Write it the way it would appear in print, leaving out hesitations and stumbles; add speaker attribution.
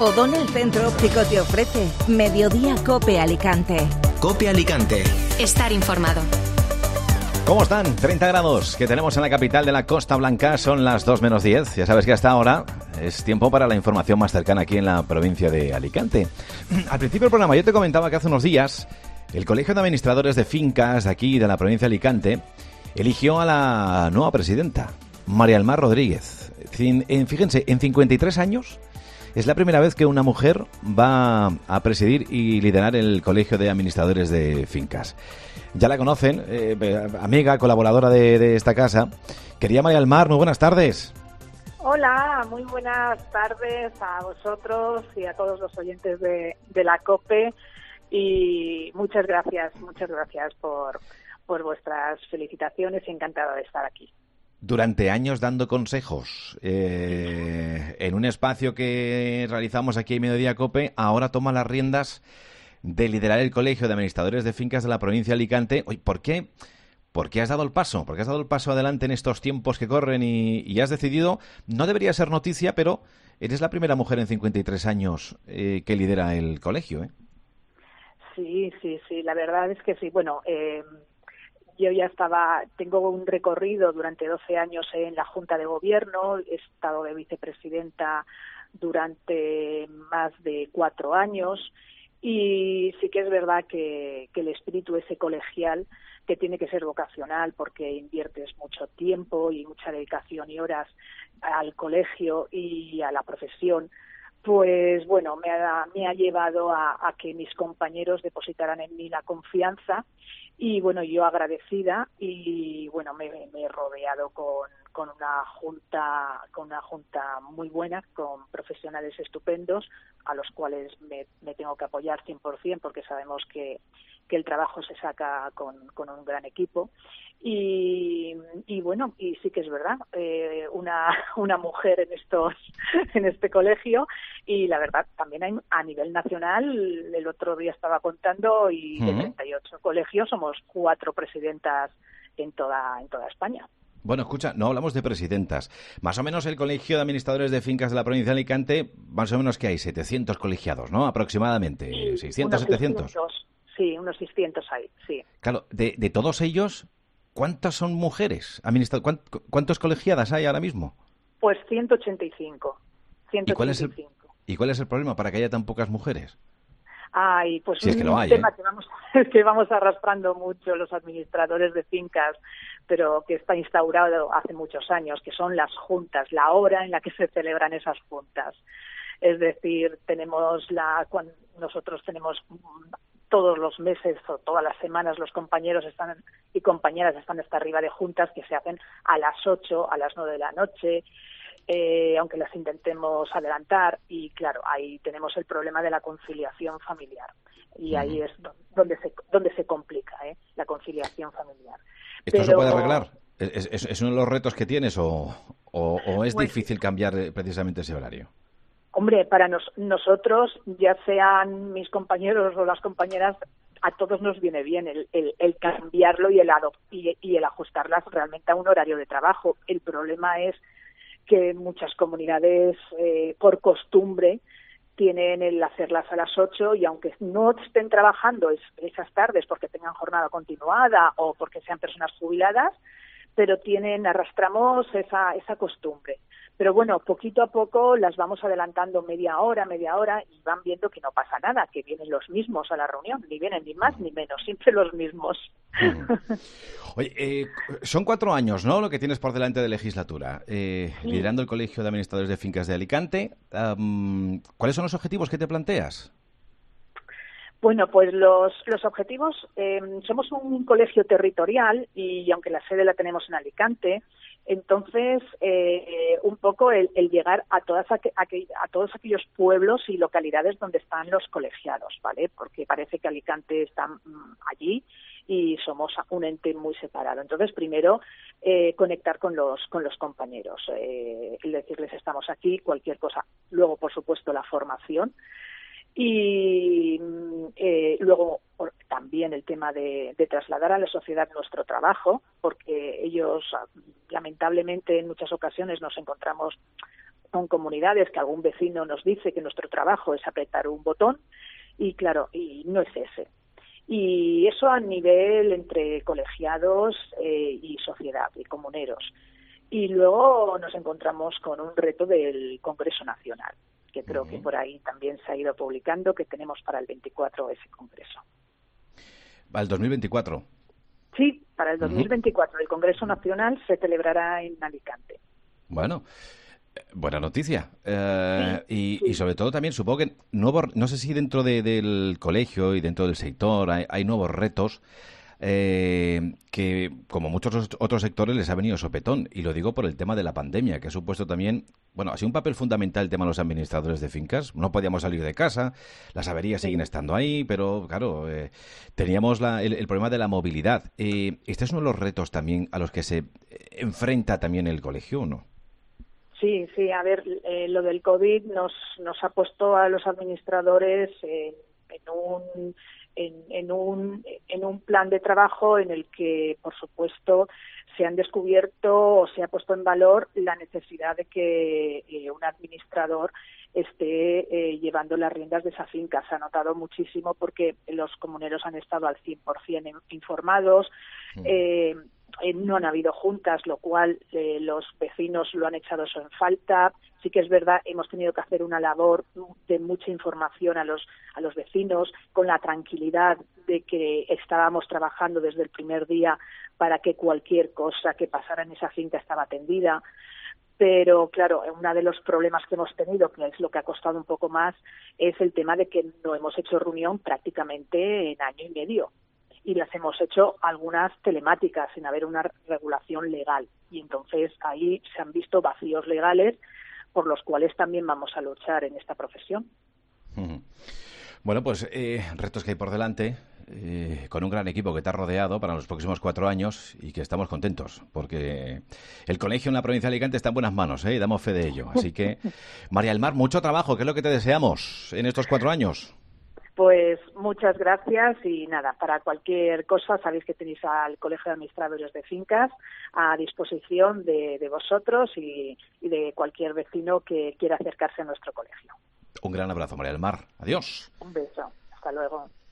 Speaker 1: O'Donnell Centro Óptico te ofrece Mediodía Cope Alicante.
Speaker 2: Cope Alicante.
Speaker 3: Estar informado.
Speaker 4: ¿Cómo están? 30 grados que tenemos en la capital de la Costa Blanca, son las 2 menos 10. Ya sabes que hasta ahora es tiempo para la información más cercana aquí en la provincia de Alicante. Al principio del programa yo te comentaba que hace unos días el Colegio de Administradores de Fincas de aquí de la provincia de Alicante eligió a la nueva presidenta, María del Mar Rodríguez. Fíjense, en 53 años es la primera vez que una mujer va a presidir y liderar el Colegio de Administradores de Fincas. Ya la conocen, amiga, colaboradora de esta casa. Querida María del Mar, muy buenas tardes.
Speaker 5: Hola, muy buenas tardes a vosotros y a todos los oyentes de la COPE, y muchas gracias por vuestras felicitaciones y encantada de estar aquí.
Speaker 4: Durante años dando consejos en un espacio que realizamos aquí en Mediodía Cope, ahora toma las riendas de liderar el Colegio de Administradores de Fincas de la provincia de Alicante. Oye, ¿por qué has dado el paso? ¿Por qué has dado el paso adelante en estos tiempos que corren y has decidido? No debería ser noticia, pero eres la primera mujer en 53 años que lidera el colegio, ¿eh?
Speaker 5: Sí, la verdad es que sí. Bueno, yo ya tengo un recorrido durante 12 años en la Junta de Gobierno, he estado de vicepresidenta durante más de 4 años, y sí que es verdad que el espíritu ese colegial, que tiene que ser vocacional porque inviertes mucho tiempo y mucha dedicación y horas al colegio y a la profesión, pues bueno, me ha llevado a que mis compañeros depositaran en mí la confianza, y bueno, yo agradecida, y bueno, me he rodeado con una junta muy buena, con profesionales estupendos a los cuales me tengo que apoyar 100%, porque sabemos que el trabajo se saca con un gran equipo, y bueno, y sí que es verdad, una mujer en este colegio, y la verdad también hay a nivel nacional. El otro día estaba contando, y de 38 colegios somos 4 presidentas en toda España.
Speaker 4: Bueno, escucha, no hablamos de presidentas. Más o menos el Colegio de Administradores de Fincas de la provincia de Alicante, más o menos que hay 700 colegiados, ¿no? Aproximadamente,
Speaker 5: Sí,
Speaker 4: 600, 700.
Speaker 5: Sí, unos 600 hay, sí.
Speaker 4: Claro, de todos ellos, ¿cuántas son mujeres? ¿Cuántos colegiadas hay ahora mismo?
Speaker 5: Pues 185.
Speaker 4: ¿Y cuál es el problema para que haya tan pocas mujeres?
Speaker 5: Ay, pues
Speaker 4: si es que lo hay,
Speaker 5: tema que vamos arrastrando mucho los administradores de fincas, pero que está instaurado hace muchos años, que son las juntas, la hora en la que se celebran esas juntas. Es decir, nosotros tenemos todos los meses o todas las semanas, los compañeros y compañeras están hasta arriba de juntas que se hacen a las 8, a las 9 de la noche, aunque las intentemos adelantar, y claro, ahí tenemos el problema de la conciliación familiar, y ahí es donde se complica, la conciliación familiar.
Speaker 4: ¿Esto se puede arreglar? ¿Es uno de los retos que tienes o es difícil cambiar precisamente ese horario?
Speaker 5: Hombre, para nosotros, ya sean mis compañeros o las compañeras, a todos nos viene bien el cambiarlo y el ajustarlas realmente a un horario de trabajo. El problema es que muchas comunidades, por costumbre, tienen el hacerlas a las 8, y aunque no estén trabajando esas tardes porque tengan jornada continuada o porque sean personas jubiladas, pero arrastramos esa costumbre. Pero bueno, poquito a poco las vamos adelantando media hora, y van viendo que no pasa nada, que vienen los mismos a la reunión, ni vienen ni más ni menos, siempre los mismos.
Speaker 4: Oye, son 4 años, ¿no?, lo que tienes por delante de legislatura, liderando el Colegio de Administradores de Fincas de Alicante. ¿Cuáles son los objetivos que te planteas?
Speaker 5: Bueno, pues los objetivos, somos un colegio territorial, y aunque la sede la tenemos en Alicante, entonces un poco el llegar a todos aquellos pueblos y localidades donde están los colegiados, ¿vale? Porque parece que Alicante está allí y somos un ente muy separado. Entonces, primero, conectar con los compañeros, el decirles estamos aquí, cualquier cosa. Luego, por supuesto, la formación. Y luego también el tema de trasladar a la sociedad nuestro trabajo, porque ellos lamentablemente en muchas ocasiones nos encontramos con comunidades que algún vecino nos dice que nuestro trabajo es apretar un botón y claro, y no es ese. Y eso a nivel entre colegiados y sociedad y comuneros. Y luego nos encontramos con un reto del Congreso Nacional, que creo que por ahí también se ha ido publicando, que tenemos para el 24 ese Congreso.
Speaker 4: ¿Al 2024?
Speaker 5: Sí, para el 2024. El Congreso Nacional se celebrará en Alicante.
Speaker 4: Bueno, buena noticia.
Speaker 5: Sí.
Speaker 4: Y sobre todo también supongo que no sé si dentro del colegio y dentro del sector hay nuevos retos que, como muchos otros sectores, les ha venido sopetón. Y lo digo por el tema de la pandemia, que ha supuesto también, bueno, ha sido un papel fundamental el tema de los administradores de fincas. No podíamos salir de casa, las averías siguen estando ahí, pero claro, teníamos el problema de la movilidad. Este es uno de los retos también a los que se enfrenta también el colegio, ¿no?
Speaker 5: Sí, a ver, lo del COVID nos ha puesto a los administradores en un plan de trabajo en el que, por supuesto, se han descubierto o se ha puesto en valor la necesidad de que un administrador esté llevando las riendas de esa finca. Se ha notado muchísimo porque los comuneros han estado al 100% informados. No han habido juntas, lo cual los vecinos lo han echado eso en falta. Sí que es verdad, hemos tenido que hacer una labor de mucha información a los vecinos, con la tranquilidad de que estábamos trabajando desde el primer día para que cualquier cosa que pasara en esa finca estaba atendida. Pero, claro, uno de los problemas que hemos tenido, que es lo que ha costado un poco más, es el tema de que no hemos hecho reunión prácticamente en año y medio. Y las hemos hecho algunas telemáticas sin haber una regulación legal. Y entonces ahí se han visto vacíos legales por los cuales también vamos a luchar en esta profesión.
Speaker 4: Bueno, pues retos que hay por delante, con un gran equipo que te ha rodeado para los próximos 4 años y que estamos contentos, porque el colegio en la provincia de Alicante está en buenas manos, y damos fe de ello. Así que, María del Mar, mucho trabajo, que es lo que te deseamos en estos 4 años.
Speaker 5: Pues muchas gracias y nada, para cualquier cosa sabéis que tenéis al Colegio de Administradores de Fincas a disposición de vosotros y de cualquier vecino que quiera acercarse a nuestro colegio.
Speaker 4: Un gran abrazo, María del Mar. Adiós.
Speaker 5: Un beso. Hasta luego.